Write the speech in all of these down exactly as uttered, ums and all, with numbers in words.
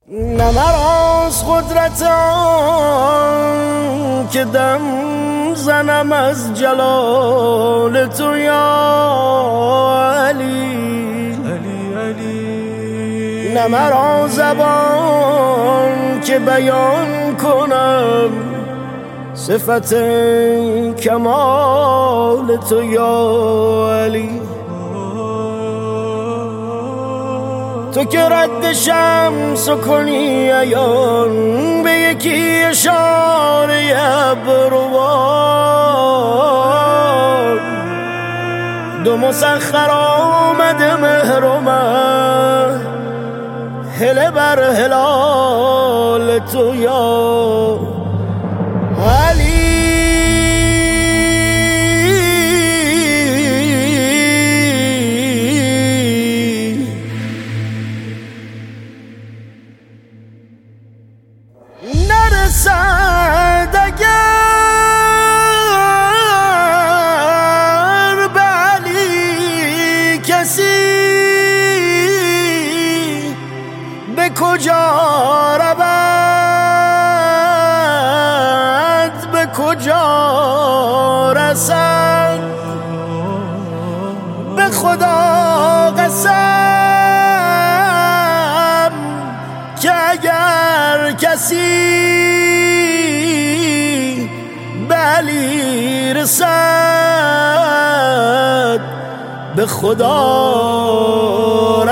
نه مراز قدرت آن که دم زنم از جلال تو یا علی علی علی، نه مرا زبان که بیان کنم صفت کمال تو یا علی. تو که رد شمس کنی عیان به یکی اشاره ابروان، دو مسخر آمده مهر و من هله بر هلال تو یا علی. نرسد اگر به علی کسی، به کجا رود به کجا رسد؟ به خدا قسم که اگر کسی به علی رسد به خدا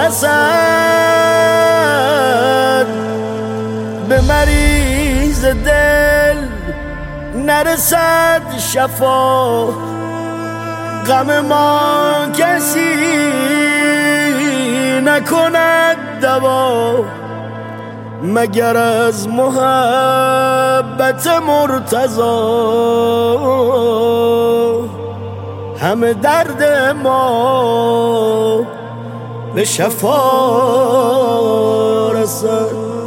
رسد. به مریض دل نرسد شفا، غم ما کسی نکند دوا، مگر از محبت مرتضی همه درد ما به شفا رسد.